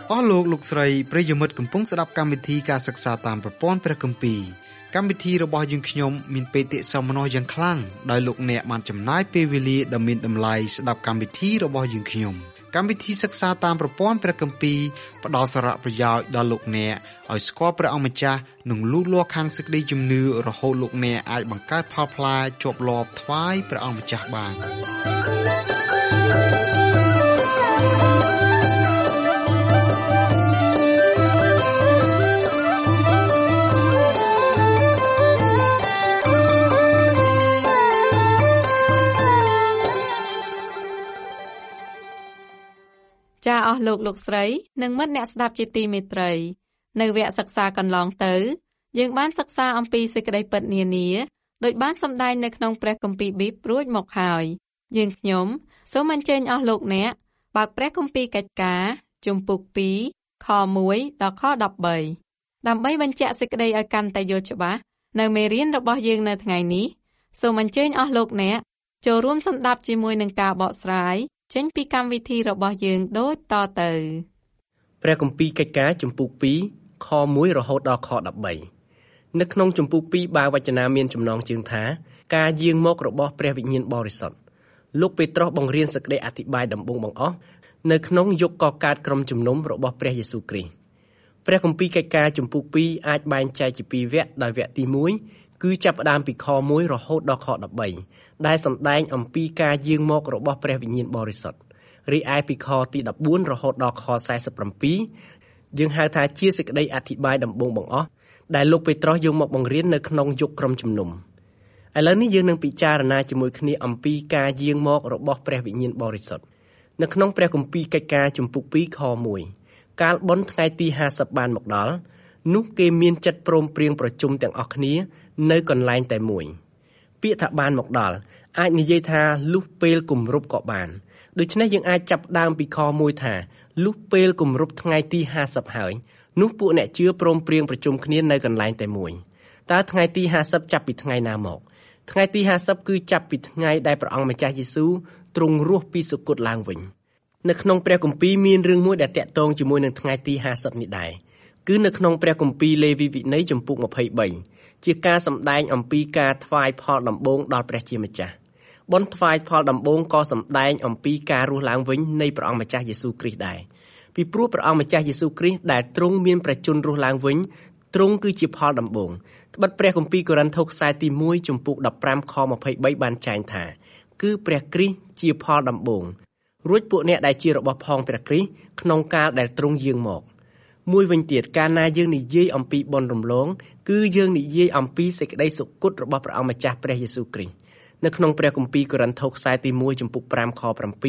អស់លោកស្រីប្រិយមិត្តកំពុងស្ដាប់កម្មវិធីការសិក្សាតាមប្រព័ន្ធព្រះគម្ពីរកម្មវិធីរបស់យើងខ្ញុំមានបេតិសោមនស្សយ៉ាងខ្លាំងដោយលោកអ្នកបានចំណាយពេលវេលាដ៏មានតម្លៃស្ដាប់កម្មវិធីរបស់យើងខ្ញុំកម្មវិធីសិក្សាតាមប្រព័ន្ធព្រះគម្ពីរផ្ដល់សារៈប្រយោជន៍ដល់លោកអ្នកឲ្យស្គាល់ព្រះអង្គម្ចាស់និងលូតលាស់ខាងសេចក្តីជំនឿរហូតលោកអ្នកអាចបង្កើតផលផ្លែជាប់លាប់ថ្វាយព្រះអង្គម្ចាស់បានចាអស់លោកស្រីនិងមិត្តអ្នកស្ដាប់ជាទីមេត្រីនៅវគ្គសិក្សាកន្លងទៅយើងបានសិក្សាអំពីសេចក្តីពិតនានាដោយបានសម្ដែងនៅក្នុងព្រះគម្ពីរប៊ីបរួចមកហើយយើងខ្ញុំសូមអញ្ជើញអស់លោកអ្នកបើកព្រះគម្ពីរកិច្ចការជំពូក2ខ1ដល់ខ13ដើម្បីបញ្ជាក់សេចក្តីឲ្យកាន់តែយល់ច្បាស់នៅមេរៀនរបស់យើងនៅថ្ងៃនេះសូមអញ្ជើញអស់លោកអ្នកចូលរួមស្ដាប់ជាមួយនឹងការបកស្រាយចេញពីកម្មវិធីរបស់យើងដូចតទៅព្រះគម្ពីរកិច្ចការជំពូក2ខ1រហូតដល់ខ13នៅក្នុងជំពូក2បាវចនាមានចំណងជើងថាការយាងមករបស់ព្រះវិញ្ញាណបរិសុទ្ធលោកពេត្រុសបង្រៀនសេចក្តីអធិប្បាយដំបូងបង្អស់នៅក្នុងយុគកកើតក្រុមជំនុំរបស់ព្រះយេស៊ូវគ្រីស្ទព្រះគម្ពីរកិច្ចការជំពូក2អាចបែងចែកជា2វគ្គដោយវគ្គទី1គឺចាប់ផ្ដើមពីខ1រហូតដល់ខ13ដែលសម្ដែងអំពីការយាងមករបស់ព្រះវិញ្ញាណបរិសុទ្ធរីឯពីខទី14រហូតដល់ខ47យើងហៅថាជាសេចក្តីអធិប្បាយដំបូងបង្អស់ដែលលោកពេត្រុសយកមកបង្រៀននៅក្នុងយុគក្រុមជំនុំឥឡូវនេះយើងនឹងពិចារណាជាមួយគ្នាអំពីការយាងមករបស់ព្រះវិញ្ញាណបរិសុទ្ធនៅក្នុងព្រះគម្ពីរកិច្ចការជំពូក2ខ1កាលបុណ្យថ្ងៃទី50បានមកដល់នោះគេមានចិត្តព្រមព្រៀងប្រជុំទាំងអស់គ្នានៅកន្លែងតែមួយពាក្យថាបានមកដល់អាចនិយាយថាលុះពេលគម្រប់ក៏បានដូច្នេះយើងអាចចាប់ដើមពីខ1ថាលុះពេលគម្រប់ថ្ងៃទី50ហើយនោះពួកអ្នកជឿព្រមព្រៀងប្រជុំគ្នានៅកន្លែងតែមួយតើថ្ងៃទី50ចាប់ពីថ្ងៃណាមកថ្ងៃទី50គឺចាប់ពីថ្ងៃដែលព្រះអង្គម្ចាស់យេស៊ូវទ្រង់រស់ពីសុគតឡើងវិញនៅក្នុងព្រះគម្ពីរមានរឿងមួយដែលតាក់ទងជាមួយនឹងថ្ងៃទី50នេះដែរគឺនៅក្នុងព្រះគម្ពីរលេវីវិន័យជំពូក23ជាការសម្ដែងអំពីការថ្វាយផលដំបូងដល់ព្រះជាម្ចាស់បុណ្យថ្វាយផលដំបូងក៏សម្ដែងអំពីការរស់ឡើងវិញនៃព្រះអង្គម្ចាស់យេស៊ូវគ្រីស្ទដែរពីព្រោះព្រះអង្គម្ចាស់យេស៊ូវគ្រីស្ទដែលទ្រង់មានប្រជញ្ញរស់ឡើងវិញទ្រង់គឺជាផលដំបូងត្បិតព្រះគម្ពីរកូរិនថូសខ្សែទី1ជំពូក15ខ23បានចែងថាគឺព្រះគ្រីស្ទជាផលដំបូងរួចពួកអ្នកដែលជារបស់ផងព្រះគ្រីស្ទក្នុងកាលដែលទ្រង់យាងមកមួយវិញទៀតកាលណាយើងនិយាយអំពីបុណ្យរំលងគឺយើងនិយាយអំពីសេចក្តីសុគតរបស់ព្រះអង្គម្ចាស់ព្រះយេស៊ូវគ្រីស្ទនៅក្នុងព្រះគម្ពីរកូរិនថូសខ្សែទី1ជំពូក5ខ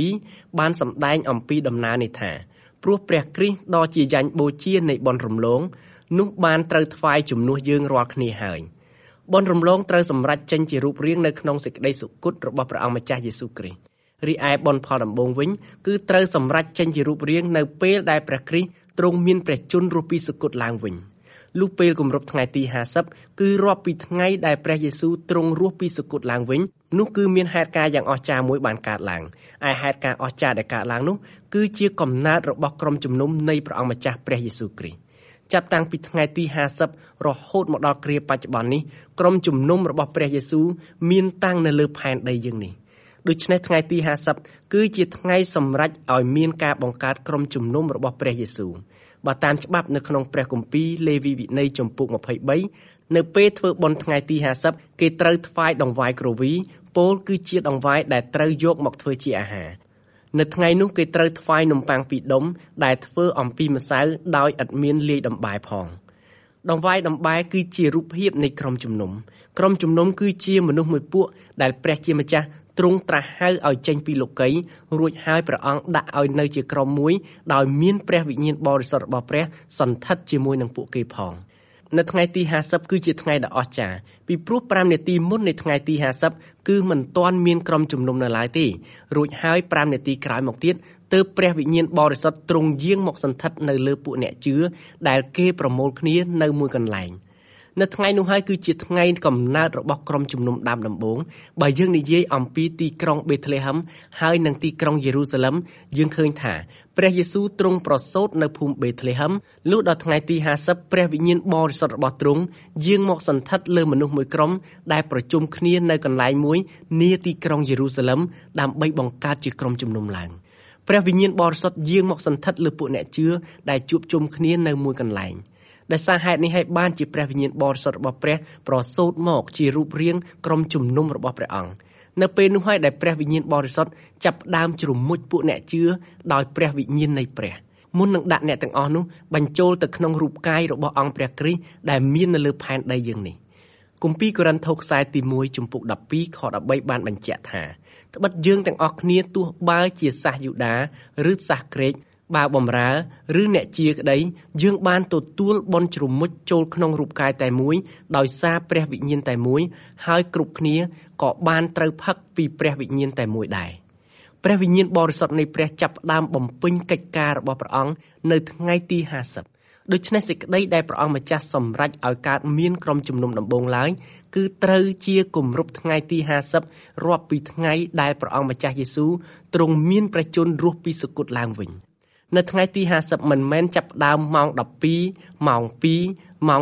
7បានសម្ដែងអំពីដំណើរនេះថាព្រោះព្រះគ្រីស្ទដ៏ជាយ៉ាញ់បូជានៃបុណ្យរំលងនោះបានត្រូវថ្វាយជំនួសយើងរាល់គ្នាហើយបុណ្យរំលងត្រូវសម្រេចចេញជារូបរាងនៅក្នុងសេចក្តីសុគតរបស់ព្រះអង្គម្ចាស់យេស៊ូវគ្រីស្ទរីឯបុណ្យផលដំបូងវិញគឺត្រូវសម្រេចចេញជារូបរាងនៅពេលដែលព្រះគ្រីស្ទទ្រង់មានព្រះជន្មរស់ពីសុគតឡើងវិញលុះពេលគម្រប់ថ្ងៃទី50គឺរាប់ពីថ្ងៃដែលព្រះយេស៊ូវទ្រង់រស់ពីសុគតឡើងវិញនោះគឺមានហេតុការណ៍យ៉ាងអស្ចារ្យមួយបានកើតឡើងឯហេតុការណ៍អស្ចារ្យដែលកើតឡើងនោះគឺជាកំណើតរបស់ក្រុមជំនុំនៃព្រះអង្គម្ចាស់ព្រះយេស៊ូវគ្រីស្ទចាប់តាំងពីថ្ងៃទី50រហូតមកដល់គ្រាបច្ចុប្បន្ននេះក្រុមជំនុំរបស់ព្រះយេស៊ូវមានតាំងនៅលើផែនដីយើងនេះដូច្នេះថ្ងៃទី50គឺជាថ្ងៃសម្រេចឲ្យមានការបង្កើតក្រុមជំនុំរបស់ព្រះយេស៊ូវបើតាមច្បាប់នៅក្នុងព្រះគម្ពីរលេវីវិន័យជំពូក23នៅពេលធ្វើបុណ្យថ្ងៃទី50គេត្រូវថ្វាយដង្វាយគ្រវីពោលគឺជាដង្វាយដែលត្រូវយកមកធ្វើជាអាហារនៅថ្ងៃនោះគេត្រូវថ្វាយនំប៉័ងពីរដុំដែលធ្វើអំពីម្សៅដោយឥតមានលាយដំបែផងដង្វាយដំបែគឺជារូបភាពនៃក្រុមជំនុំគឺជាមនុស្សមួយពួកដែលព្រះជាម្ចាស់ទ្រង់ត្រាស់ហៅឲ្យចេញពីលោកីរួចហើយព្រះអង្គដាក់ឲ្យនៅជាក្រុមមួយដោយមានព្រះវិញ្ញាណបរិសុទ្ធរបស់ព្រះសន្ធិដ្ឋជាមួយនឹងពួកគេផងនៅថ្ងៃទី50គឺជាថ្ងៃដ៏អស្ចារ្យពីព្រោះ5នាទីមុននៃថ្ងៃទី50គឺមិនទាន់មានក្រុមជំនុំនៅឡើយទេរួចហើយ5នាទីក្រោយមកទៀតទើបព្រះវិញ្ញាណបរិសុទ្ធទ្រង់យាងមកសន្ធិដ្ឋនៅលើពួកអ្នកជឿដែលគេប្រមូលគ្នានៅមួយកន្លែងនៅថ្ងៃនោះហើយគឺជាថ្ងៃកំណើតរបស់ក្រុមជំនុំដើមដំបូងបើយើងនិយាយអំពីទីក្រុងបេតលេហឹមហើយនិងទីក្រុងយេរូសាឡឹមយើងឃើញថាព្រះយេស៊ូវទ្រង់ប្រសូតនៅភូមិបេតលេហឹមលុះដល់ថ្ងៃទី50ព្រះវិញ្ញាណបរិសុទ្ធរបស់ទ្រង់យាងមកសន្ធិដ្ឋលើមនុស្សមួយក្រុមដែលប្រជុំគ្នានៅកន្លែងមួយនាទីក្រុងយេរូសាឡឹមដើម្បីបង្កើតជាក្រុមជំនុំឡើងព្រះវិញ្ញាណបរិសុទ្ធយាងមកសន្ធិដ្ឋលើពួកអ្នកជឿដែលជួបជុំគ្នានៅមួយកន្លែងដែលសារហេតុនេះឲ្យបានជាព្រះវិញ្ញាណបរិសុទ្ធរបស់ព្រះប្រសូតមកជារូបរាងក្រុមជំនុំរបស់ព្រះអង្គនៅពេលនោះហើយដែលព្រះវិញ្ញាណបរិសុទ្ធចាប់ផ្ដើមជ្រមុជពួកអ្នកជឿដោយព្រះវិញ្ញាណនៃព្រះមុននឹងដាក់អ្នកទាំងអស់នោះបញ្ចូលទៅក្នុងរូបកាយរបស់អង្គព្រះគ្រីស្ទដែលមាននៅលើផែនដីយើងនេះគម្ពីរកូរិនថូសខ្សែទី1ចំពុក12ខ13បានបញ្ជាក់ថាត្បិតយើងទាំងអស់គ្នាទោះបើជាសាសយូដាឬសាសក្រិកបើបម្រើឬអ្នកជាក្តីយើងបានទទួលបុណ្យជ្រមុជចូលក្នុងរូបកាយតែមួយដោយសារព្រះវិញ្ញាណតែមួយហើយគ្រប់គ្នាក៏បានត្រូវផឹកពីព្រះវិញ្ញាណតែមួយដែរព្រះវិញ្ញាណបរិសុទ្ធនៃព្រះចាប់ផ្ដើមបំពេញកិច្ចការរបស់ព្រះអង្គនៅថ្ងៃទី50ដូច្នេះសេចក្តីដែលព្រះអង្គម្ចាស់សម្រេចឲ្យកើតមានក្រុមជំនុំដំបូងឡើងគឺត្រូវជាគម្រប់ថ្ងៃទី50រាប់ពីថ្ងៃដែលព្រះអង្គម្ចាស់យេស៊ូវទ្រង់មានព្រះជន្មរស់ពីសុគតឡើងវិញនៅថ្ងៃទី50មិនមែនចាប់ផ្ដើមម៉ោង12ម៉ោង2ម៉ោង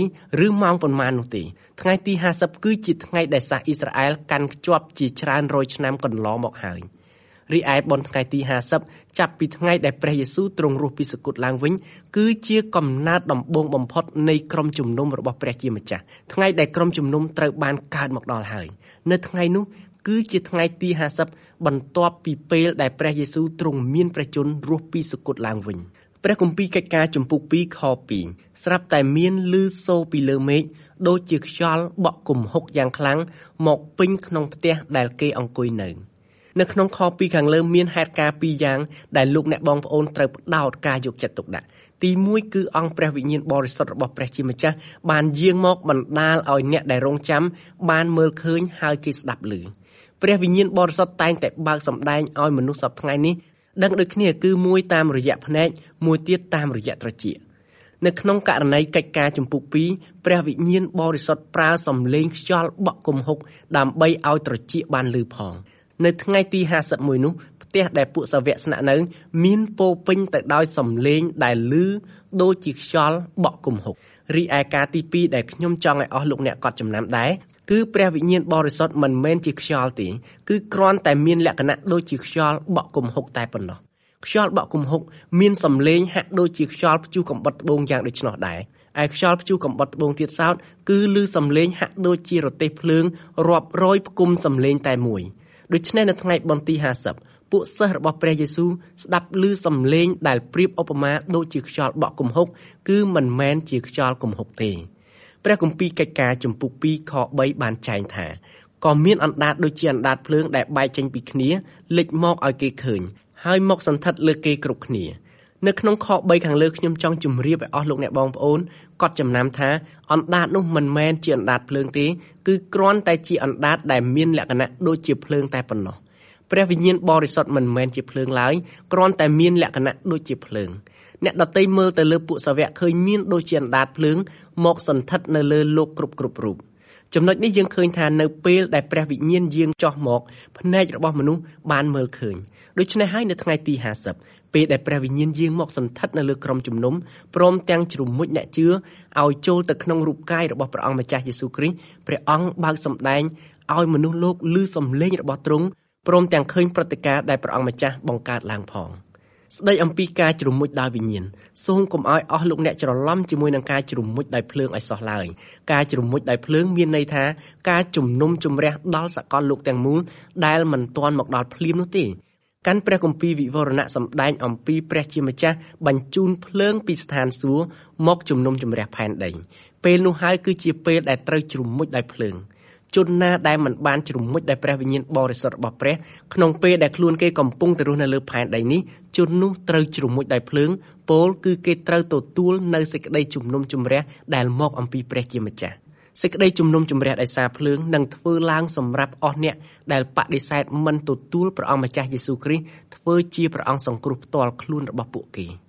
8ឬម៉ោងប៉ុន្មាននោះទេថ្ងៃទី50គឺជាថ្ងៃដែលសាសអ៊ីស្រាអែលកាន់ខ្ជាប់ជាច្រើនរយឆ្នាំកន្លងមកហើយរីឯបុណ្យថ្ងៃទី50ចាប់ពីថ្ងៃដែលព្រះយេស៊ូវទ្រង់រស់ពីសុគតឡើងវិញគឺជាកំណើតដំបូងបំផុតនៃក្រុមជំនុំរបស់ព្រះជាម្ចាស់ថ្ងៃដែលក្រុមជំនុំត្រូវបានកើតមកដល់ហើយនៅថ្ងៃនោះគឺជាថ្ងៃទី50បន្ទាប់ពីពេលដែលព្រះយេស៊ូវទ្រង់មានព្រះជន្មរស់ពីសុគតឡើងវិញព្រះគម្ពីរកិច្ចការជំពូក2ខ2ស្រាប់តែមានឮសូរពីលើមេឃដូចជាខ្យល់បក់គំហុកយ៉ាងខ្លាំងមកពេញក្នុងផ្ទះដែលគេអង្គុយនៅក្នុងខ2ខាងលើមានហេតុការណ៍2យ៉ាងដែលលោកអ្នកបងប្អូនត្រូវផ្ដោតការយកចិត្តទុកដាក់ទី1គឺអង្គព្រះវិញ្ញាណបរិសុទ្ធរបស់ព្រះជាម្ចាស់បានយាងមកបណ្ដាលឲ្យអ្នកដែលរងចាំបានមើលឃើញហើយគេស្ដាប់ឮព្រះវិញ្ញាណបរិសុទ្ធតែងតែបើកសម្ដែងឲ្យមនុស្សសពថ្ងៃនេះដឹងដូចគ្នាគឺមួយតាមរយៈភ្នែកមួយទៀតតាមរយៈត្រចៀកនៅក្នុងករណីកិច្ចការជំពូក2ព្រះវិញ្ញាណបរិសុទ្ធប្រើសំឡេងខ្យល់បក់គំហុកដើម្បីឲ្យត្រចៀកបានឮផងនៅថ្ងៃទី51នោះផ្ទះដែលពួកសាវកស្នាក់នៅមានពោពេញទៅដោយសំឡេងដែលឮដូចជាខ្យល់បក់គំហុករីឯការទី2ដែលខ្ញុំចង់ឲ្យអស់លោកអ្នកកត់ចំណាំដែរគឺព្រះវិញ្ញាណបរិសុទ្ធមិនមែនជាខ្យល់ទេគឺគ្រាន់តែមានលក្ខណៈដូចជាខ្យល់បក់គំហុកតែប៉ុណ្ណោះខ្យល់បក់គំហុកមានសំឡេងហាក់ដូចជាខ្យល់ព្យុះកំបុតត្បូងយ៉ាងដូច្នោះដែរឯខ្យល់ព្យុះកំបុតត្បូងទៀតសោតគឺឮសំឡេងហាក់ដូចជារទេះភ្លើងរាប់រយផ្គុំសំឡេងតែមួយដូច្នេះនៅថ្ងៃបុណ្យទី50ពួកសិស្សរបស់ព្រះយេស៊ូវស្ដាប់ឮសំឡេងដែលប្រៀបឧបមាដូចជាខ្យល់បក់គំហុកគឺមិនមែនជាខ្យល់គំហុកទេព្រះគម្ពីរកិច្ចការជំពូក2ខ3បានចែងថាក៏មានអណ្ដាតដូចជាអណ្ដាតភ្លើងដែលបែកចេញពីគ្នាលេចមកឲ្យគេឃើញហើយមកសន្ធិដ្ឋលើគេគ្រប់គ្នានៅក្នុងខ3ខាងលើខ្ញុំចង់ជម្រាបឲ្យអស់លោកអ្នកបងប្អូនកត់ចំណាំថាអណ្ដាតនោះមិនមែនជាអណ្ដាតភ្លើងទេគឺគ្រាន់តែជាអណ្ដាតដែលមានលក្ខណៈដូចជាភ្លើងតែប៉ុណ្ណោះព្រះវិញ្ញាណបរិសុទ្ធមិនមែនជាភ្លើងឡើយគ្រាន់តែមានលក្ខណៈដូចជាភ្លើងអ្នកដទៃមើលទៅលើពួកសាវកឃើញមានដូចជាអណ្ដាតភ្លើងមកសន្ធិដ្ឋនៅលើលោកគ្រប់រូបចំណុចនេះយើងឃើញថានៅពេលដែលព្រះវិញ្ញាណយាងចុះមកភ្នែករបស់មនុស្សបានមើលឃើញដូច្នេះហើយនៅថ្ងៃទី50ពេលដែលព្រះវិញ្ញាណយាងមកសន្ធិដ្ឋនៅលើក្រុមជំនុំព្រមទាំងជ្រមុជអ្នកជឿឲ្យចូលទៅក្នុងរូបកាយរបស់ព្រះអង្គម្ចាស់យេស៊ូវគ្រីស្ទព្រះអង្គបើកសម្ដែងឲ្យមនុស្សលោកឮសំឡេងរបស់ទ្រង់ព្រមទាំងឃើញព្រឹត្តិការណ៍ដែលព្រះអង្គម្ចាស់បង្កើតឡើងផងស្ដីអំពីការជ្រមុជដោយវិញ្ញាណសូមកុំឲ្យអស់លោកអ្នកច្រឡំជាមួយនឹងការជ្រមុជដោយភ្លើងឲ្យសោះឡើយការជ្រមុជដោយភ្លើងមានន័យថាការជំនុំជម្រះដល់សកលលោកទាំងមូលដែលមិនទាន់មកដល់ភ្លាមនោះទេកាន់ព្រះគម្ពីរវិវរណៈសម្ដែងអំពីព្រះជាម្ចាស់បញ្ជូនភ្លើងពីស្ថានសួគ៌មកជំនុំជម្រះផែនដីពេលនោះហើយគឺជាពេលដែលត្រូវជ្រមុជដោយភ្លើងជនណាដែលមិនបានជ្រមុជដោយព្រះវិញ្ញាណបរិសុទ្ធរបស់ព្រះក្នុងពេលដែលខ្លួនគេកំពុងទៅរស់នៅលើផែនដីនេះជននោះត្រូវជ្រមុជដោយភ្លើងពោលគឺគេត្រូវទទួលនៅសេចក្តីជំនុំជម្រះដែលមកអំពីព្រះជាម្ចាស់សេចក្តីជំនុំជម្រះដោយសារភ្លើងនឹងធ្វើឡើងសម្រាប់អស់អ្នកដែលបដិសេធមិនទទួលព្រះអង្គម្ចាស់យេស៊ូវគ្រីស្ទធ្វើជាព្រះអង្គសង្គ្រោះផ្ទាល់ខ្លួនរបស់ពួកគេ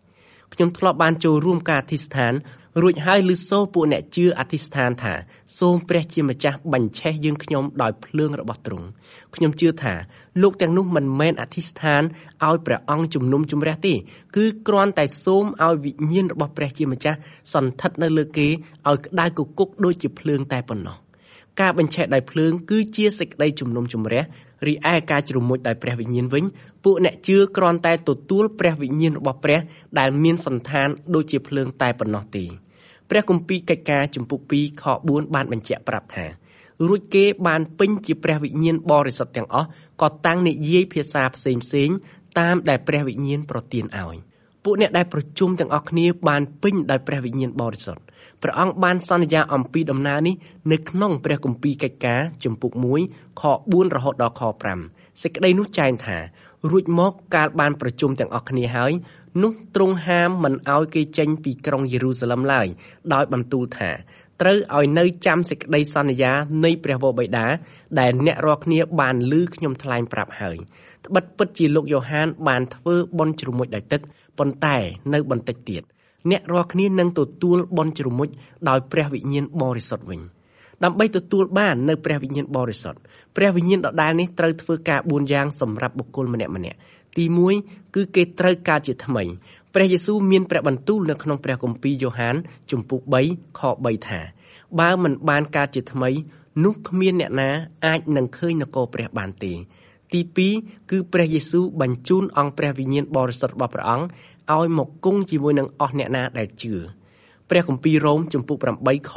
ខ្ញុំធ្លាប់បានចូលរួមការអធិស្ឋានរួចហើយឮសូរពួកអ្នកជឿអធិស្ឋានថាសូមព្រះជាម្ចាស់បញ្ឆេះយើងខ្ញុំដោយភ្លើងរបស់ទ្រង់ខ្ញុំជឿថាលោកទាំងនោះមិនមែនអធិស្ឋានឲ្យព្រះអង្គជំនុំជម្រះទេគឺគ្រាន់តែសូមឲ្យវិញ្ញាណរបស់ព្រះជាម្ចាស់សន្ធិដ្ឋនៅលើគេឲ្យក្តៅគគុកដូចជាភ្លើងតែប៉ុណ្ណោះការបញ្ឆេះដោយភ្លើងគឺជាសេចក្តីជំនុំជម្រះរីឯការជ្រមុជដោយព្រះវិញ្ញាណវិញពួកអ្នកជឿគ្រាន់តែទទួលព្រះវិញ្ញាណរបស់ព្រះដែលមានសន្តានដូចជាភ្លើងតែប៉ុណ្ណោះទេព្រះគម្ពីរកិច្ចការជំពូក 2 ខ 4 បានបញ្ជាក់ប្រាប់ថារួចគេបានពេញជាព្រះវិញ្ញាណបរិសុទ្ធទាំងអស់ក៏តាំងនិយាយភាសាផ្សេងតាមដែលព្រះវិញ្ញាណប្រទានឲ្យពួកអ្នកដែលប្រជុំទាំងអស់គ្នាបានពេញដោយព្រះវិញ្ញាណបរិសុទ្ធព្រះអង្គបានសន្យាអំពីដំណើរនេះនៅក្នុងព្រះគម្ពីរកិច្ចការជំពូក 1 ខ 4 រហូតដល់ខ 5 សេចក្តីនោះចែងថារួចមកកាលបានប្រជុំទាំងអស់គ្នាហើយនោះទ្រង់ហាមមិនឲ្យគេចេញពីក្រុងយេរូសាឡិមឡើយដោយបន្ទូលថាត្រូវឲ្យនៅចាំសេចក្តីសន្យានៃព្រះវរបិតាដែលអ្នករាល់គ្នាបានឮខ្ញុំថ្លែងប្រាប់ហើយត្បិតពិតជាលោកយ៉ូហានបានធ្វើបុណ្យជ្រមុជដោយទឹកប៉ុន្តែនៅបន្តិចទៀតអ្នករាល់គ្នានឹងទទួលបុណ្យជ្រមុជដោយព្រះវិញ្ញាណបរិសុទ្ធវិញដើម្បីទទួលបាននៅព្រះវិញ្ញាណបរិសុទ្ធព្រះវិញ្ញាណដដែលនេះត្រូវធ្វើការ4យ៉ាងសម្រាប់បុគ្គលម្នាក់ៗទី1គឺគេត្រូវកើតជាថ្មីព្រះយេស៊ូវមានព្រះបន្ទូលនៅក្នុងព្រះគម្ពីរយ៉ូហានជំពូក 3 ខ 3 ថាបើមិនបានកើតជាថ្មីនោះគ្មានអ្នកណាអាចនឹងឃើញនគរព្រះបានទេទី2គឺព្រះយេស៊ូវបញ្ជូនអង្គព្រះវិញ្ញាណបរិសុទ្ធរបស់ព្រះអង្គឲ្យមកគង់ជាមួយនឹងអស់អ្នកណាដែលជឿព្រះគម្ពីររ៉ូមជំពូក 8 ខ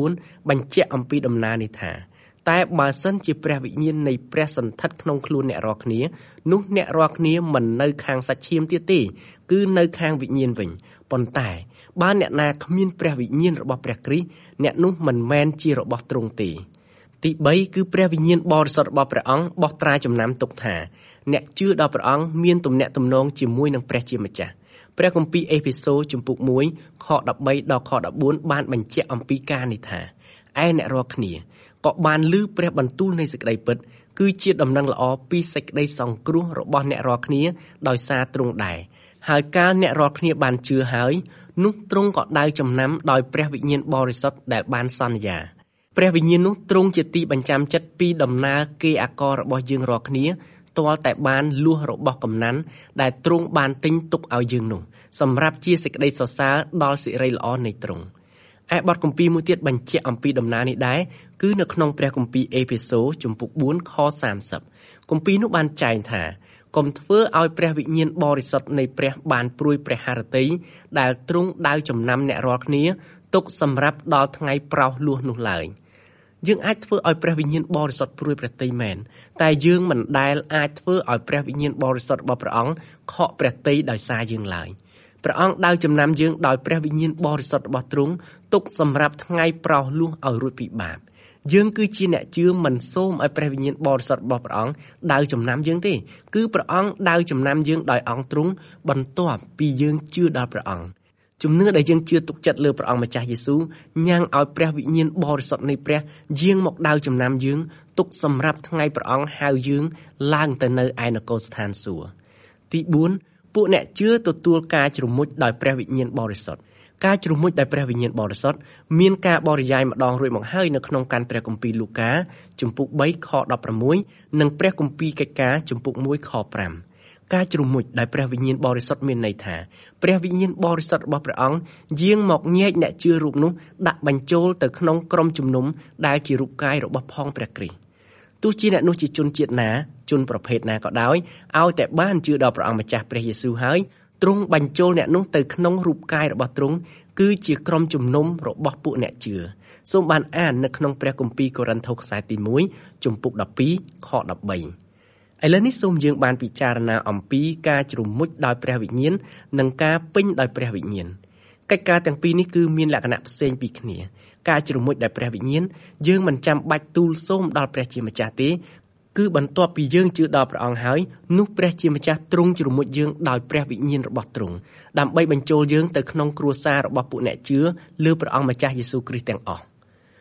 9 បញ្ជាក់អំពីដំណើរនេះថាតែបើសិនជាព្រះវិញ្ញាណនៃព្រះសន្ធិដ្ឋក្នុងខ្លួនអ្នករាល់គ្នានោះអ្នករាល់គ្នាមិននៅខាងសាច់ឈាមទៀតទេគឺនៅខាងវិញ្ញាណវិញប៉ុន្តែបើអ្នកណាគ្មានព្រះវិញ្ញាណរបស់ព្រះគ្រីស្ទអ្នកនោះមិនមែនជារបស់ទ្រង់ទេទី3គឺព្រះវិញ្ញាណបរិសុទ្ធរបស់ព្រះអង្គបោះត្រាចំណាំទុកថាអ្នកជឿដល់ព្រះអង្គមានទំនាក់ទំនងជាមួយនឹងព្រះជាម្ចាស់ព្រះគម្ពីរអេភេសូជំពូក 1 ខ 13 ដល់ខ 14 បានបញ្ជាក់អំពីការនេះថាឯអ្នករាល់គ្នាក៏បានឮព្រះបន្ទូលនៃសេចក្តីពិតគឺជាដំណឹងល្អពីសេចក្តីសង្គ្រោះរបស់អ្នករាល់គ្នាដោយសារទ្រង់ដែរហើយកាលអ្នករាល់គ្នាបានជឿហើយនោះទ្រង់ក៏ដៅចំណាំដោយព្រះវិញ្ញាណបរិសុទ្ធដែលបានសន្យាព្រះវិញ្ញាណនោះទ្រង់ជាទីបញ្ចាំចិត្តពីដំណើរគេអាកររបស់យើងរាល់គ្នាទាល់តែបានលួសរបស់កំណាន់ដែលទ្រង់បានទិញទុកឲ្យយើងនោះសម្រាប់ជាសេចក្តីសរសើរដល់សិរីល្អនៃទ្រង់ឯបទគម្ពីរមួយទៀតបញ្ជាក់អំពីដំណើរនេះដែរគឺនៅក្នុងព្រះគម្ពីរអេភេសូជំពូក 4 ខ 30 គម្ពីរនោះបានចែងថាកុំធ្វើឲ្យព្រះវិញ្ញាណបរិសុទ្ធនៃព្រះបានព្រួយព្រះハរតីដែលទ្រង់ដៅចំណាំអ្នករាល់គ្នាទុកសម្រាប់ដល់ថ្ងៃប្រោសលួសនោះឡើយយើងអាចធ្វើឲ្យព្រះវិញ្ញាណបរិសុទ្ធព្រួយព្រះទ័យមែនតែយើងមិនដែលអាចធ្វើឲ្យព្រះវិញ្ញាណបរិសុទ្ធរបស់ព្រះអង្គខកព្រះទ័យដោយសារយើងឡើយព្រះអង្គដៅចំណាំយើងដោយព្រះវិញ្ញាណបរិសុទ្ធរបស់ទ្រង់ទុកសម្រាប់ថ្ងៃប្រោសលួសឲ្យរួចពីបាបយើងគឺជាអ្នកជឿមិនសូមឲ្យព្រះវិញ្ញាណបរិសុទ្ធរបស់ព្រះអង្គដៅចំណាំយើងទេគឺព្រះអង្គដៅចំណាំយើងដោយអង្គទ្រង់បន្ទាប់ពីយើងជឿដល់ព្រះអង្គជំនឿដែលយើងជឿទុកចិត្តលើព្រះអង្គម្ចាស់យេស៊ូវញ៉ាំងឲ្យព្រះវិញ្ញាណបរិសុទ្ធនៃព្រះយាងមកដៅចំណាំយើងទុកសម្រាប់ថ្ងៃព្រះអង្គហៅយើងឡើងទៅនៅឯនគរស្ថានសួគ៌ទី4ពួកអ្នកជឿទទួលការជ្រមុជដោយព្រះវិញ្ញាណបរិសុទ្ធការជ្រមុជដោយព្រះវិញ្ញាណបរិសុទ្ធមានការបរិយាយម្ដងរួចមកហើយនៅក្នុងកាន់ព្រះគម្ពីរលូកាជំពូក 3 ខ 16 និងព្រះគម្ពីរកិច្ចការជំពូក 1 ខ 5ការជ្រមុជដោយព្រះវិញ្ញាណបរិសុទ្ធមានន័យថាព្រះវិញ្ញាណបរិសុទ្ធរបស់ព្រះអង្គយាងមកញែកអ្នកជឿរូបនោះដាក់បញ្ចូលទៅក្នុងក្រុមជំនុំដែលជារូបកាយរបស់ផងព្រះគ្រីស្ទទោះជាអ្នកនោះជាជនជាតិណាជនប្រភេទណាក៏ដោយឲ្យតែបានជឿដល់ព្រះអង្គម្ចាស់ព្រះយេស៊ូវហើយទ្រង់បញ្ចូលអ្នកនោះទៅក្នុងរូបកាយរបស់ទ្រង់គឺជាក្រុមជំនុំរបស់ពួកអ្នកជឿសូមបានអាននៅក្នុងព្រះគម្ពីរកូរិនថូសខ្សែទី1ជំពូក 12 ខ 13ឥឡូវនេះសូមយើងបានពិចារណាអំពីការជ្រមុជដោយព្រះវិញ្ញាណនិងការពេញដោយព្រះវិញ្ញាណកិច្ចការទាំងពីរនេះគឺមានលក្ខណៈផ្សេងពីគ្នាការជ្រមុជដោយព្រះវិញ្ញាណយើងមិនចាំបាច់ទូលសូមដល់ព្រះជាម្ចាស់ទេគឺបន្ទាប់ពីយើងជឿដល់ព្រះអង្គហើយនោះព្រះជាម្ចាស់ទ្រង់ជ្រមុជយើងដោយព្រះវិញ្ញាណរបស់ទ្រង់ដើម្បីបញ្ចូលយើងទៅក្នុងគ្រួសាររបស់ពួកអ្នកជឿលើព្រះអង្គម្ចាស់យេស៊ូវគ្រីស្ទទាំងអស់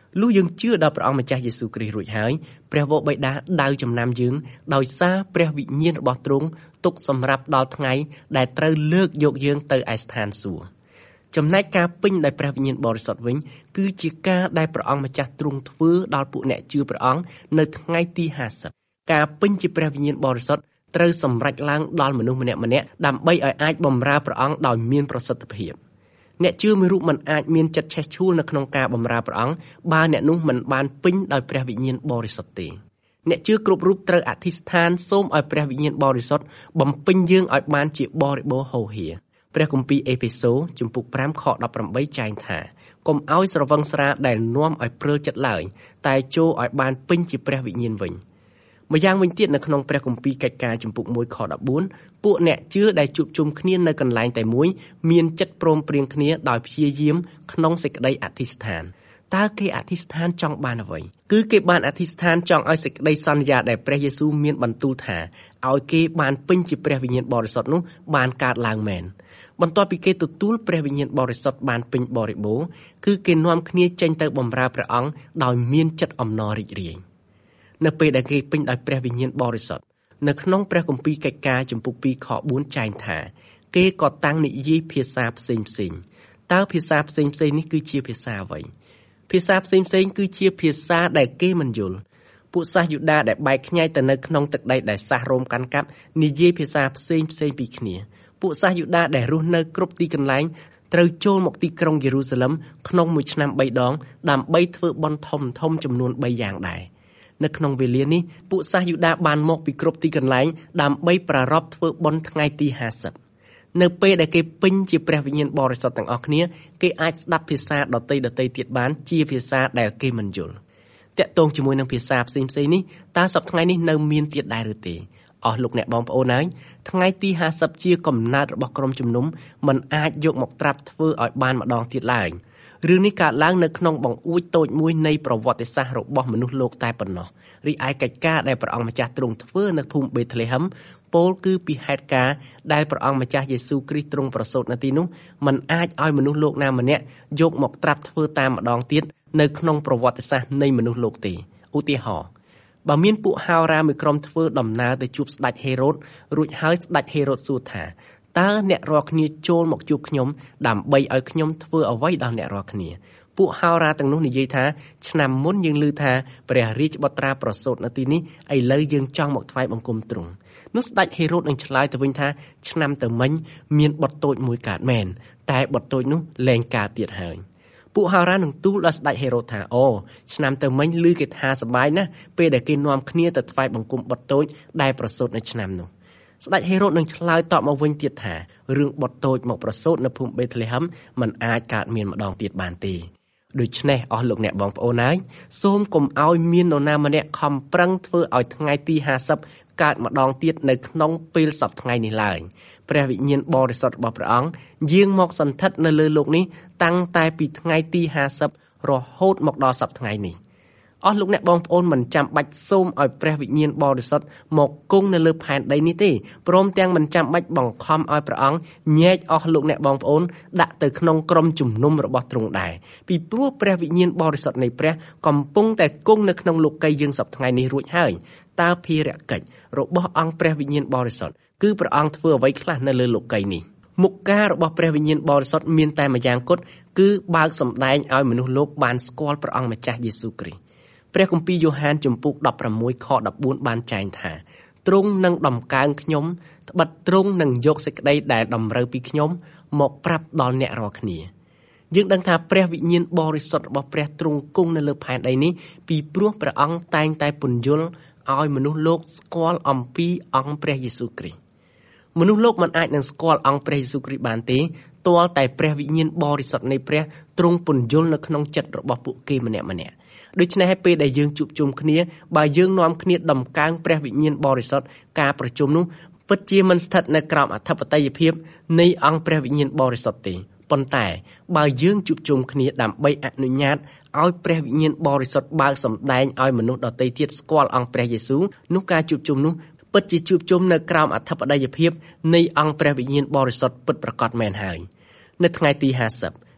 លុះយើងជឿដល់ព្រះអង្គម្ចាស់យេស៊ូវគ្រីស្ទរួចហើយព្រះវរបិតាដៅចំណាំយើងដោយសារព្រះវិញ្ញាណរបស់ទ្រង់ទុកសម្រាប់ដល់ថ្ងៃដែលត្រូវលើកយកយើងទៅឯស្ថានសួគ៌ចំណែកការពេញដោយព្រះវិញ្ញាណបរិសុទ្ធវិញគឺជាការដែលព្រះអង្គម្ចាស់ទ្រង់ធ្វើដល់ពួកអ្នកជឿព្រះអង្គនៅថ្ងៃទី50ការពេញជាព្រះវិញ្ញាណបរិសុទ្ធត្រូវសម្រេចឡើងដល់មនុស្សម្នាក់ៗដើម្បីឲ្យអាចបម្រើព្រះអង្គដោយមានប្រសិទ្ធភាពអ្នកជឿមួយរូបមិនអាចមានចិត្តឆេះឆួលនៅក្នុងការបម្រើព្រះអង្គបើអ្នកនោះមិនបានពេញដោយព្រះវិញ្ញាណបរិសុទ្ធទេអ្នកជឿគ្រប់រូបត្រូវអធិស្ឋានសូមឲ្យព្រះវិញ្ញាណបរិសុទ្ធបំពេញយើងឲ្យបានជាបរិបូរណ៍ហូរហៀព្រះគម្ពីរអេភេសូជំពូក5ខ18ចែងថាកុំឲ្យស្រវឹងស្រាដែលនាំឲ្យព្រើលចិត្តឡើយតែចូលឲ្យបានពេញជាព្រះវិញ្ញាណវិញម្យ៉ាងវិញទៀតនៅក្នុងព្រះគម្ពីរកិច្ចការជំពូក1ខ14ពួកអ្នកជឿដែលជួបជុំគ្នានៅកន្លែងតែមួយមានចិត្តព្រមព្រៀងគ្នាដោយព្យាយាមក្នុងសេចក្តីអធិស្ឋានតើគេអធិស្ឋានចង់បានអ្វីគឺគេបានអធិស្ឋានចង់ឲ្យសេចក្តីសន្យាដែលព្រះយេស៊ូវមានបន្ទូលថាឲ្យគេបានពេញជាព្រះវិញ្ញាណបរិសុទ្ធនោះបានកើតឡើងមែនបន្ទាប់ពីគេទទួលព្រះវិញ្ញាណបរិសុទ្ធបានពេញបរិបូរណ៍គឺគេនាំគ្នាចេញទៅបម្រើព្រះអង្គដោយមានចិត្តអំណររីករាយនៅពេលដែលគេពេញដោយព្រះវិញ្ញាណបរិសុទ្ធនៅក្នុងព្រះគម្ពីរកិច្ចការជំពូក2ខ4ចែងថាគេក៏តាំងនិយាយភាសាផ្សេងតើភាសាផ្សេងនេះគឺជាភាសាអ្វីភាសាផ្សេងគឺជាភាសាដែលគេមិនយល់ពួកសាសយូដាដែលបែកខ្ញែកទៅនៅក្នុងទឹកដីដែលសាសរ៉ូមកាន់កាប់និយាយភាសាផ្សេងពីគ្នាពួកសាសយូដាដែលរស់នៅគ្រប់ទីកន្លែងត្រូវចូលមកទីក្រុងយេរូសាឡឹមក្នុងមួយឆ្នាំ3ដងដើម្បីធ្វើបុណ្យធំចំនួន3យ៉ាងដែរនៅក្នុងវេលានេះពួកសាសយូដាបានមកពីគ្រប់ទីកន្លែងដើម្បីប្រារព្ធធ្វើបុណ្យថ្ងៃទី50នៅពេលដែលគេពេញជាព្រះវិញ្ញាណបរិសុទ្ធទាំងអស់គ្នាគេអាចស្ដាប់ភាសាដទៃទៀតបានជាភាសាដែលគេមិនយល់តាក់ទងជាមួយនឹងភាសាផ្សេងនេះតើសប្តាហ៍ថ្ងៃនេះនៅមានទៀតដែរឬទេអស់លោកអ្នកបងប្អូនហើយថ្ងៃទី50ជាកំណើតរបស់ក្រុមជំនុំមិនអាចយកមកត្រាប់ធ្វើឲ្យបានម្ដងទៀតឡើយរឿងនេះកើតឡើងនៅក្នុងបង្អួចតូចមួយនៃប្រវត្តិសាស្ត្ររបស់មនុស្សលោកតែប៉ុណ្ណោះរីឯកិច្ចការដែលព្រះអង្គម្ចាស់ទ្រង់ធ្វើនៅភូមិបេតលេហឹមពោលគឺពីហេតុការណ៍ដែលព្រះអង្គម្ចាស់យេស៊ូវគ្រីស្ទទ្រង់ប្រសូតនៅទីនោះមិនអាចឲ្យមនុស្សលោកណាម្នាក់យកមកត្រាប់ធ្វើតាមម្ដងទៀតនៅក្នុងប្រវត្តិសាស្ត្រនៃមនុស្សលោកទេឧទាហរណ៍បើមានពួកហោរាមួយក្រុមធ្វើដំណើរទៅជួបស្ដេចហេរ៉ូតរួចហើយស្ដេចហេរ៉ូតសួរថាតើអ្នករាល់គ្នាចូលមកជួបខ្ញុំដើម្បីឲ្យខ្ញុំធ្វើអ្វីដល់អ្នករាល់គ្នាពួកហោរាទាំងនោះនិយាយថាឆ្នាំមុនយើងឮថាព្រះរាជបុត្រាប្រសូតនៅទីនេះឥឡូវយើងចង់មកថ្វាយបង្គំទ្រង់នោះស្ដេចហេរ៉ូតនឹងឆ្លើយទៅវិញថាឆ្នាំទៅមិញមានបុត្រតូចមួយកើតមែនតែបុត្រតូចនោះលែងកើតទៀតហើយពួកហោរានឹងទូលដល់ស្ដេចហេរ៉ូតថាអូឆ្នាំទៅមិញឮគេថាសប្បាយណាស់ពេលដែលគេនាំគ្នាទៅថ្វាយបង្គំបុត្រតូចដែលប្រសូតនៅឆ្នាំនោះស្ដេចហេរ៉ូតនឹងឆ្លើយតបមកវិញទៀតថារឿងបុត្រតូចមកប្រសូតនៅភូមិបេតលេហឹមមិនអាចកើតមានម្ដងទៀតបានទេដូច្នេះអស់លោកអ្នកបងប្អូនហើយសូមកុំឲ្យមាននរណាម្នាក់ខំប្រឹងធ្វើឲ្យថ្ងៃទី50កើតម្ដងទៀតនៅក្នុងពេលសប្តាហ៍ថ្ងៃនេះឡើយព្រះវិញ្ញាណបរិសុទ្ធរបស់ព្រះអង្គយាងមកសន្ធិដ្ឋនៅលើโลกនេះតាំងតែពីថ្ងៃទី50រហូតមកដល់សប្តាហ៍ថ្ងៃនេះអស់លោកអ្នកបងប្អូនមិនចាំបាច់សូមឲ្យព្រះវិញ្ញាណបរិសុទ្ធមកគង់នៅលើផែនដីនេះទេព្រមទាំងមិនចាំបាច់បង្ខំឲ្យព្រះអង្គញែកអស់លោកអ្នកបងប្អូនដាក់ទៅក្នុងក្រុមជំនុំរបស់ទ្រង់ដែរពីព្រោះព្រះវិញ្ញាណបរិសុទ្ធនៃព្រះកំពុងតែគង់នៅក្នុងលោកីយើងសប្តាហ៍ថ្ងៃនេះរួចហើយតើភារកិច្ចរបស់អង្គព្រះវិញ្ញាណបរិសុទ្ធគឺព្រះអង្គធ្វើអ្វីខ្លះនៅលើលោកីនេះមុខការរបស់ព្រះវិញ្ញាណបរិសុទ្ធមានតែម្យ៉ាងគត់គឺបើកសម្ដែងឲ្យមនុស្សលោកបានស្គាល់ព្រះអង្គម្ចាស់យេស៊ូវគ្រីស្ទព្រះគម្ពីរយ៉ូហានជំពូក16ខ14បានចែងថាទ្រង់នឹងដំកើងខ្ញុំត្បិតទ្រង់នឹងយកសេចក្តីដែលតម្រូវពីខ្ញុំមកប្រាប់ដល់អ្នករាល់គ្នាយើងដឹងថាព្រះវិញ្ញាណបរិសុទ្ធរបស់ព្រះទ្រង់គង់នៅលើផែនដីនេះពីព្រោះព្រះអង្គតែងតែពន្យល់ឲ្យមនុស្សលោកស្គាល់អំពីអង្គព្រះយេស៊ូវគ្រីស្ទមនុស្សលោកមិនអាចនឹងស្គាល់អង្គព្រះយេស៊ូវគ្រីស្ទបានទេទាល់តែព្រះវិញ្ញាណបរិសុទ្ធនៃព្រះទ្រង់ពន្យល់នៅក្នុងចិត្តរបស់ពួកគេម្នាក់ដូច្នេះហើយពេលដែលយើងជួបជុំគ្នាបើយើងនាំគ្នាដំកើងព្រះវិញ្ញាណបរិសុទ្ធការប្រជុំនោះពិតជាមិនស្ថិតនៅក្រោមអធិបតេយ្យភាពនៃអង្គព្រះវិញ្ញាណបរិសុទ្ធទេប៉ុន្តែបើយើងជួបជុំគ្នាដើម្បីអនុញ្ញាតឲ្យព្រះវិញ្ញាណបរិសុទ្ធបើកសម្ដែងឲ្យមនុស្សដទៃទៀតស្គាល់អង្គព្រះយេស៊ូវនោះការជួបជុំនោះពិតជាជួបជុំនៅក្រោមអធិបតេយ្យភាពនៃអង្គព្រះវិញ្ញាណបរិសុទ្ធពិតប្រាកដមែនហើយនៅថ្ងៃទី50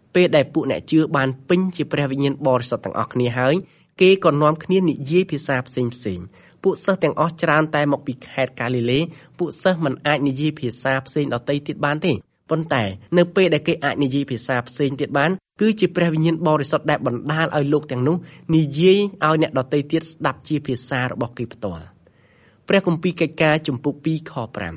ពេលដែលពួកអ្នកជឿបានពេញជាព្រះវិញ្ញាណបរិសុទ្ធទាំងអស់គ្នាហើយគេក៏នាំគ្នានិយាយភាសាផ្សេងៗពួកសិស្សទាំងអស់ច្រើនតែមកពីខេត្តកាលីលេពួកសិស្សមិនអាចនិយាយភាសាផ្សេងដទៃទៀតបានទេប៉ុន្តែនៅពេលដែលគេអាចនិយាយភាសាផ្សេងទៀតបានគឺជាព្រះវិញ្ញាណបរិសុទ្ធដែលបណ្ដាលឲ្យលោកទាំងនោះនិយាយឲ្យអ្នកដទៃទៀតស្ដាប់ជាភាសារបស់គេផ្ទាល់ព្រះគម្ពីរកិច្ចការជំពូក 2 ខ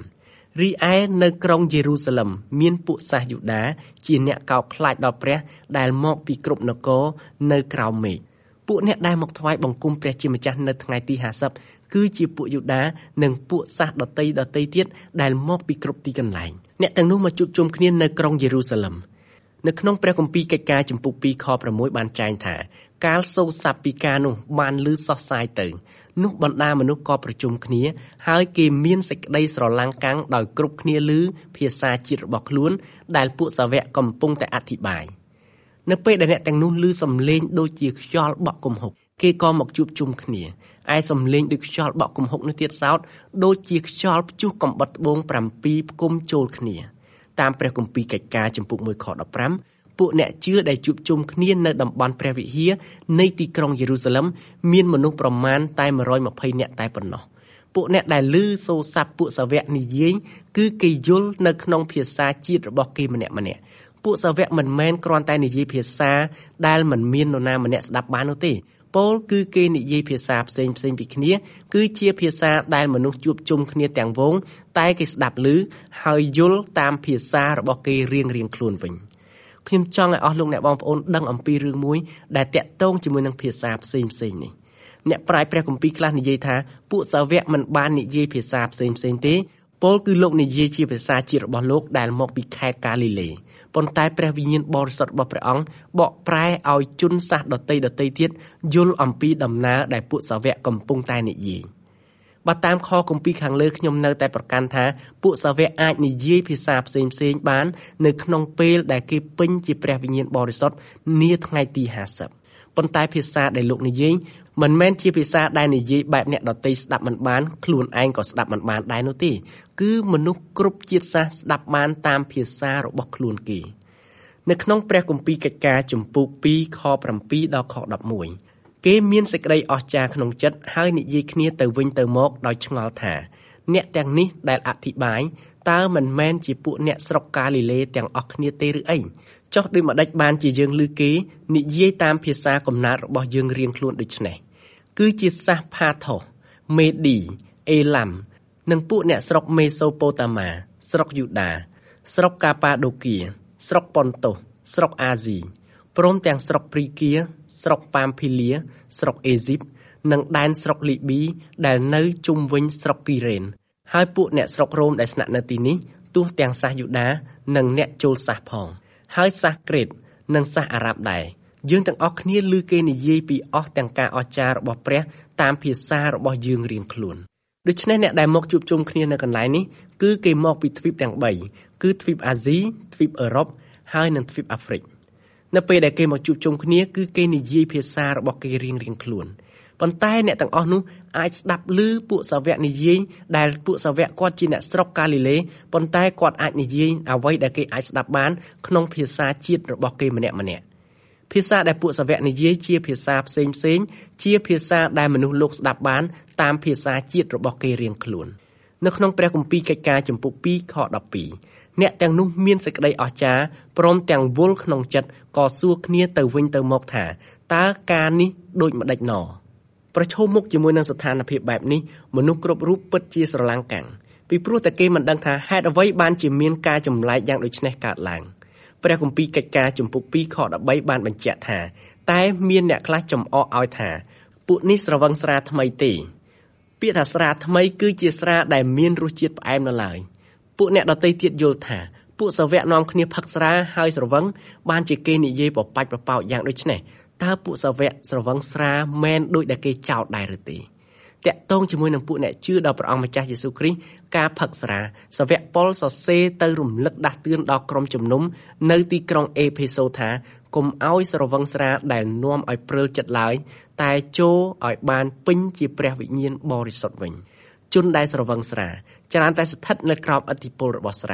5 រីឯនៅក្រុងយេរូសាឡឹមមានពួកសាសយូដាជាអ្នកកោតខ្លាចដល់ព្រះដែលមកពីគ្រប់នគរនៅក្រោមមេឃពួកអ្នកដែលមកថ្វាយបង្គំព្រះជាម្ចាស់នៅថ្ងៃទី50គឺជាពួកយូដានិងពួកសាសដទៃទៀតដែលមកពីគ្រប់ទីកន្លែងអ្នកទាំងនោះមកជួបជុំគ្នានៅក្រុងយេរូសាឡឹមនៅក្នុងព្រះគម្ពីរកិច្ចការជំពូក 2 ខ 6 បានចែងថាកាលសូរស័ព្ទពីការនោះបានឮសោះសាយទៅនោះបណ្ដាមនុស្សក៏ប្រជុំគ្នាហើយគេមានសេចក្តីស្រឡាំងកាំងដោយគ្រប់គ្នាឮភាសាជាតិរបស់ខ្លួនដែលពួកសាវកកំពុងតែអធិប្បាយនៅពេលដែលអ្នកទាំងនោះឮសំឡេងដូចជាខ្យល់បក់គំហុកគេក៏មកជួបជុំគ្នាឯសំឡេងដូចខ្យល់បក់គំហុកនោះទៀតសោតដូចជាខ្យល់ព្យុះកំបិតត្បូង7ផ្គុំចូលគ្នាតាមព្រះគម្ពីរកិច្ចការជំពូក 1 ខ 15ពួកអ្នកជឿដែលជួបជុំគ្នានៅតំបន់ព្រះវិហារនៃទីក្រុងយេរូសាឡឹមមានមនុស្សប្រមាណតែ120នាក់តែប៉ុណ្ណោះពួកអ្នកដែលឮសូរស័ព្ទពួកសាវកនិយាយគឺគេយល់នៅក្នុងភាសាជាតិរបស់គេម្នាក់ពួកសាវកមិនមែនគ្រាន់តែនិយាយភាសាដែលមិនមាននរណាម្នាក់ស្ដាប់បាននោះទេពោលគឺគេនិយាយភាសាផ្សេងពីគ្នាគឺជាភាសាដែលមនុស្សជួបជុំគ្នាទាំងវងតែគេស្ដាប់ឮហើយយល់តាមភាសារបស់គេរៀងខ្លួនវិញខ្ញុំចង់ឲ្យអស់លោកអ្នកបងប្អូនដឹងអំពីរឿងមួយដែលតាក់ទងជាមួយនឹងភាសាផ្សេងនេះអ្នកប្រាជ្ញព្រះគម្ពីរខ្លះនិយាយថាពួកសាវកមិនបាននិយាយភាសាផ្សេងទេពោលគឺលោកនិយាយជាភាសាជាតិរបស់លោកដែលមកពីខេត្តកាលីលេប៉ុន្តែព្រះវិញ្ញាណបរិសុទ្ធរបស់ព្រះអង្គបកប្រែឲ្យជនសាសដទៃទៀតយល់អំពីដំណើរដែលពួកសាវកកំពុងតែនិយាយបើតាមខគម្ពីរខាងលើខ្ញុំនៅតែប្រកាន់ថាពួកសាវកអាចនិយាយភាសាផ្សេងបាននៅក្នុងពេលដែលគេពេញជាព្រះវិញ្ញាណបរិសុទ្ធនាថ្ងៃទី50ប៉ុន្តែភាសាដែលលោកនិយាយមិនមែនជាភាសាដែលនិយាយបែបអ្នកដទៃស្ដាប់មិនបានខ្លួនឯងក៏ស្ដាប់មិនបានដែរនោះទេគឺមនុស្សគ្រប់ជាតិសាសន៍ស្ដាប់បានតាមភាសារបស់ខ្លួនគេនៅក្នុងព្រះគម្ពីរកិច្ចការជំពូក 2 ខ 7 ដល់ខ 11គេមានសេចក្តីអស្ចារ្យក្នុងចិត្តហើយនិយាយគ្នាទៅវិញទៅមកដោយឆ្ងល់ថាអ្នកទាំងនេះដែលអធិប្បាយតើមិនមែនជាពួកអ្នកស្រុកកាលីលេទាំងអស់គ្នាទេឬអីចុះដូចម្ដេចបានជាយើងឮគេនិយាយតាមភាសាកំណើតរបស់យើងរៀងខ្លួនដូច្នេះគឺជាសាសផាថូសមេឌីអេឡាំនិងពួកអ្នកស្រុកមេសូប៉ូតាម៉ាស្រុកយូដាស្រុកកាប៉ាដូគៀស្រុកប៉ុនតូសស្រុកអាស៊ីព្រមទាំងស្រុកព្រីគៀស្រុកប៉ាមភីលៀស្រុកអេស៊ីបនិងដែនស្រុកលីប៊ីដែលនៅជុំវិញស្រុកគីរ៉េនហើយពួកអ្នកស្រុករ៉ូមដែលស្នាក់នៅទីនេះទោះទាំងសាសយូដានិងអ្នកចូលសាសផងហើយសាសក្រេតនិងសាសអារ៉ាប់ដែរយើងទាំងអស់គ្នាឮគេនិយាយពីអស់ទាំងការអស្ចារ្យរបស់ព្រះតាមភាសារបស់យើងរៀងខ្លួនដូច្នេះអ្នកដែលមកជួបជុំគ្នានៅកន្លែងនេះគឺគេមកពីទ្វីបទាំង3គឺទ្វីបអាស៊ីទ្វីបអឺរ៉ុបហើយនិងទ្វីបអាហ្វ្រិកនៅពេលដែលគេមកជួបជុំគ្នាគឺគេនិយាយភាសារបស់គេរៀងខ្លួនប៉ុន្តែអ្នកទាំងអស់នោះអាចស្ដាប់ឮពួកសាវកនិយាយដែលពួកសាវកគាត់ជាអ្នកស្រុកកាលីលេប៉ុន្តែគាត់អាចនិយាយអ្វីដែលគេអាចស្ដាប់បានក្នុងភាសាជាតិរបស់គេម្នាក់ភាសាដែលពួកសាវកនិយាយជាភាសាផ្សេងជាភាសាដែលមនុស្សលោកស្ដាប់បានតាមភាសាជាតិរបស់គេរៀងខ្លួននៅក្នុងព្រះគម្ពីរកិច្ចការជំពូក 2 ខ 12អ្នកទាំងនោះមានសេចក្តីអស្ចារ្យព្រមទាំងវល់ក្នុងចិត្តក៏សួរគ្នាទៅវិញទៅមកថាតើការនេះដូចម្ដេចណប្រឈមមុខជាមួយនឹងស្ថានភាពបែបនេះមនុស្សគ្រប់រូបពិតជាស្រឡាំងកាំងពីព្រោះតែគេមិនដឹងថាហេតុអ្វីបានជាមានការចម្លែកយ៉ាងដូចនេះកើតឡើងព្រះគម្ពីរកិច្ចការជំពូក 2 ខ 13 បានបញ្ជាក់ថាតែមានអ្នកខ្លះចំអកឲ្យថាពួកនេះស្រវឹងស្រាថ្មីទេពាក្យថាស្រាថ្មីគឺជាស្រាដែលមានរសជាតិផ្អែមនៅឡើយពួកអ្នកដទៃទៀតយល់ថាពួកសាវកនាំគ្នាផឹកស្រាហើយស្រវឹងបានជាគេនិយាយប្រប៉ោចយ៉ាងដូចនេះតើពួកសាវកស្រវឹងស្រាមែនដូចដែលគេចោទដែរឬទេតាក់ទងជាមួយនឹងពួកអ្នកជឿដល់ព្រះអង្គម្ចាស់យេស៊ូវគ្រីស្ទការផឹកស្រាសាវកប៉ុលសរសេរទៅរំលឹកដាស់តឿនដល់ក្រុមជំនុំនៅទីក្រុងអេផេសូថាកុំឲ្យស្រវឹងស្រាដែលនាំឲ្យព្រើលចិត្តឡើយតែចូលឲ្យបានពេញជាព្រះវិញ្ញាណបរិសុទ្ធវិញជនដែលស្រវឹងស្រាច្រើនតែស្ថិតនៅក្រោមឥទ្ធិពលរបស់ស្រា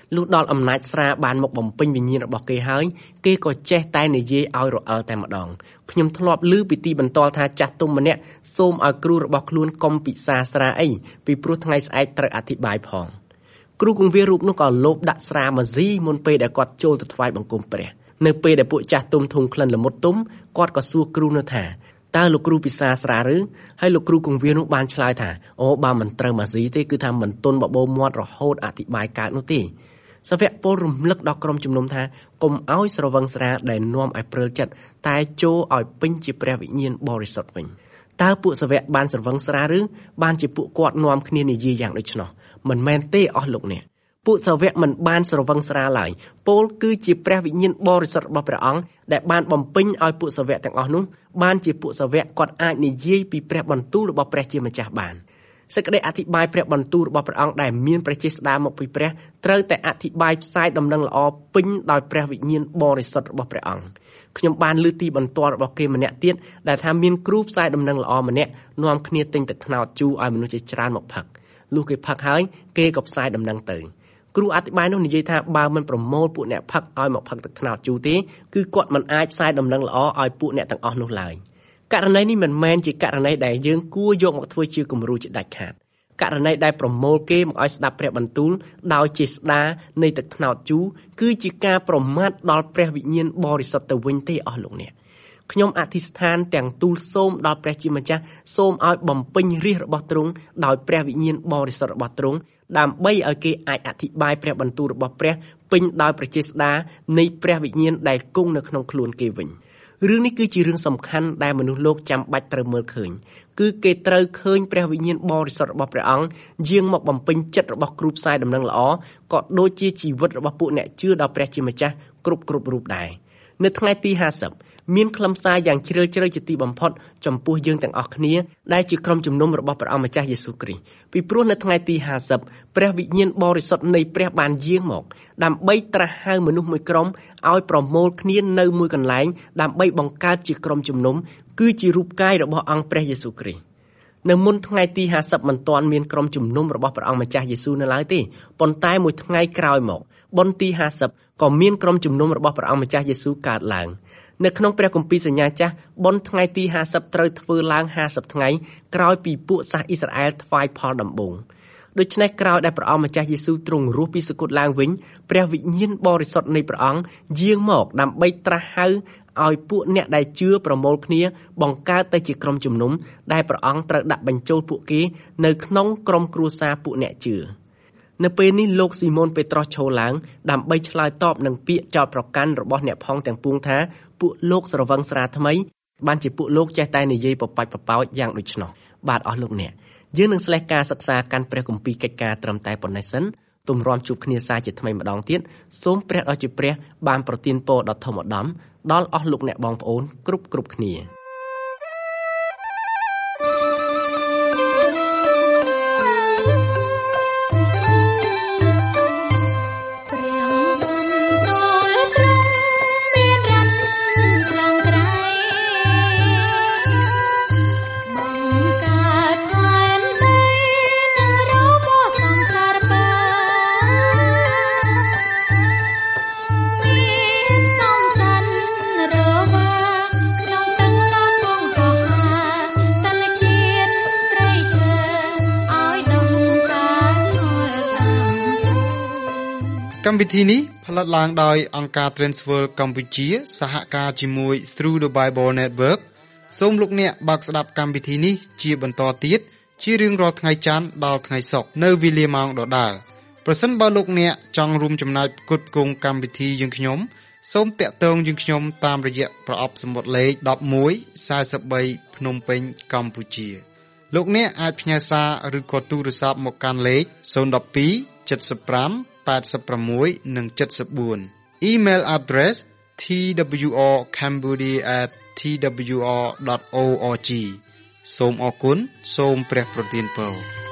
លុះដល់អំណាចស្រាបានមកបំពេញវិញ្ញាណរបស់គេហើយគេក៏ចេះតែនិយាយឲ្យរអិលតែម្ដងខ្ញុំធ្លាប់ឮពីទីបន្ទាល់ថាចាស់ទុំម្នាក់សូមឲ្យគ្រូរបស់ខ្លួនកុំពិសាស្រាអីពីព្រោះថ្ងៃស្អែកត្រូវអធិប្បាយផងគ្រូគង្វាលរូបនោះក៏លោបដាក់ស្រាមកស៊ីមុនពេលដែលគាត់ចូលទៅថ្វាយបង្គំព្រះនៅពេលដែលពួកចាស់ទុំធុំក្លិនល្មុតទុំគាត់ក៏សួរគ្រូនោះថាតើលោកគ្រូពិសាស្រាឬហើយលោកគ្រូគង្វាលនោះបានឆ្លើយថាអូបើមិនត្រូវមកស៊ីទេគឺថាមិនទុនបបោមាត់រហូតអធិប្បាយកើតនោះទេសាវកពលរំលឹកដល់ក្រុមជំនុំថាកុំឲ្យស្រវឹងស្រាដែលនាំឲ្យព្រើលចិត្តតែចូលឲ្យពេញជាព្រះវិញ្ញាណបរិសុទ្ធវិញតើពួកសាវកបានស្រវឹងស្រាឬបានជាពួកគាត់នាំគ្នានិយាយយ៉ាងដូច្នោះមិនមែនទេអស់លោកអ្នកពួកសាវកមិនបានស្រវឹងស្រាឡើយពលគឺជាព្រះវិញ្ញាណបរិសុទ្ធរបស់ព្រះអង្គដែលបានបំពេញឲ្យពួកសាវកទាំងអស់នោះបានជាពួកសាវកគាត់អាចនិយាយពីព្រះបន្ទូលរបស់ព្រះជាម្ចាស់បានសេចក្តីអធិប្បាយព្រះបន្ទូលរបស់ព្រះអង្គដែលមានព្រះចេស្តាមកពីព្រះត្រូវតែអធិប្បាយផ្សាយដំណឹងល្អពេញដោយព្រះវិញ្ញាណបរិសុទ្ធរបស់ព្រះអង្គខ្ញុំបានលើទីបន្ទាល់របស់គេម្នាក់ទៀតដែលថាមានគ្រូផ្សាយដំណឹងល្អម្នាក់នាំគ្នាទិញទឹកត្នោតជូរឲ្យមនុស្សជាច្រើនមកផឹកលុះគេផឹកហើយគេក៏ផ្សាយដំណឹងទៅគ្រូអធិប្បាយនោះនិយាយថាបើមិនប្រមូលពួកអ្នកផឹកឲ្យមកផឹកទឹកត្នោតជូរទេគឺគាត់មិនអាចផ្សាយដំណឹងល្អឲ្យពួកអ្នកទាំងអស់នោះឡើយករណីនេះមិនមែនជាករណីដែលយើងគួរយកមកធ្វើជាគំរូជាដាច់ខាតករណីដែលប្រមូលគេមកឲ្យស្ដាប់ព្រះបន្ទូលដោយចេស្តានៃទឹកត្នោតជូរគឺជាការប្រមាថដល់ព្រះវិញ្ញាណបរិសុទ្ធទៅវិញទេអស់លោកអ្នកខ្ញុំអធិស្ឋានទាំងទូលសូមដល់ព្រះជាម្ចាស់សូមឲ្យបំពេញរាជរបស់ទ្រង់ដោយព្រះវិញ្ញាណបរិសុទ្ធរបស់ទ្រង់ដើម្បីឲ្យគេអាចអធិប្បាយព្រះបន្ទូលរបស់ព្រះពេញដោយព្រះចេស្តានៃព្រះវិញ្ញាណដែលគង់នៅក្នុងខ្លួនគេវិញរឿងនេះគឺជារឿងសំខាន់ដែលមនុស្សលោកចាំបាច់ត្រូវមើលឃើញគឺគេត្រូវឃើញព្រះវិញ្ញាណបរិសុទ្ធរបស់ព្រះអង្គយាងមកបំពេញចិត្តរបស់គ្រូផ្សាយដំណឹងល្អក៏ដូចជាជីវិតរបស់ពួកអ្នកជឿដល់ព្រះជាម្ចាស់គ្រប់រូបដែរនៅថ្ងៃទី50មានខ្លឹមសារយ៉ាងជ្រាលជ្រៅជាទីបំផុតចំពោះយើងទាំងអស់គ្នាដែលជាក្រុមជំនុំរបស់ព្រះអង្គម្ចាស់យេស៊ូវគ្រីស្ទពីព្រោះនៅថ្ងៃទី50ព្រះវិញ្ញាណបរិសុទ្ធនៃព្រះបានយាងមកដើម្បីត្រាស់ហៅមនុស្សមួយក្រុមឲ្យប្រមូលគ្នានៅមួយកន្លែងដើម្បីបង្កើតជាក្រុមជំនុំគឺជារូបកាយរបស់អង្គព្រះយេស៊ូវគ្រីស្ទនៅមុនថ្ងៃទី50មិនទាន់មានក្រុមជំនុំរបស់ព្រះអង្គម្ចាស់យេស៊ូវនៅឡើយទេប៉ុន្តែមួយថ្ងៃក្រោយមកបុណ្យទី50ក៏មានក្រុមជំនុំរបស់ព្រះអង្គម្ចាស់យេស៊ូវកើតឡើងនៅក្នុងព្រះគម្ពីរសញ្ញាចាស់បុណ្យថ្ងៃទី50ត្រូវធ្វើឡើង50ថ្ងៃក្រោយពីពួកសាសអ៊ីស្រាអែលថ្វាយផលដំបូងដូច្នេះក្រោយដែលព្រះអង្គម្ចាស់យេស៊ូវទ្រង់រស់ពីសគត់ឡើងវិញព្រះវិញ្ញាណបរិសុទ្ធនៃព្រះអង្គយាងមកដើម្បីត្រាស់ហៅឲ្យពួកអ្នកដែលជឿប្រមូលគ្នាបង្កើតទៅជាក្រុមជំនុំដែលព្រះអង្គត្រូវដាក់បញ្ចូលពួកគេនៅក្នុងក្រុមគ្រួសារពួកអ្នកជឿនៅពេលនេះលោកស៊ីម៉ូនពេត្រុសឈរឡើងដើម្បីឆ្លើយតបនឹងពាក្យចោទប្រកាន់របស់អ្នកផងទាំងពួងថាពួកលោកស្រវឹងស្រាថ្មីបានជាពួកលោកចេះតែនិយាយបបាច់បបោចយ៉ាងដូច្នោះបាទអស់លោកអ្នកយើងនឹងស្លេះការសិក្សាកាន់ព្រះគម្ពីរកិច្ចការត្រឹមតែប៉ុណ្ណេះសិនទម្រាំជួបគ្នាសារជាថ្មីម្ដងទៀតសូមព្រះដ៏ជាព្រះបានប្រទានពរដ៏ធំឧត្តមដល់អស់លោកអ្នកបងប្អូនគ្រប់គ្នាកម្មវិធីនេះផលិតឡើងដោយអង្គការ Transworld កម្ពុជាសហការជាមួយ Through the Bible Network សូមលោកអ្នកបើកស្ដាប់កម្មវិធីនេះជាបន្តទៀតជារៀងរាល់ថ្ងៃច័ន្ទដល់ថ្ងៃសុក្រនៅវេលាម៉ោងដដែលប្រសិនបើលោកអ្នកចង់រួមចំណែកផ្គត់ផ្គង់កម្មវិធីយើងខ្ញុំសូមតាក់ទងយើងខ្ញុំតាមរយៈប្រអប់សំបុត្រលេខ1143ភ្នំពេញកម្ពុជាលោកអ្នកអាចផ្ញើសារឬក៏ទូរស័ព្ទមកកាន់លេខ012 75 86 និង 74 Email address twrcambodia@twr.org សូមអរគុណសូមព្រះប្រទានពរ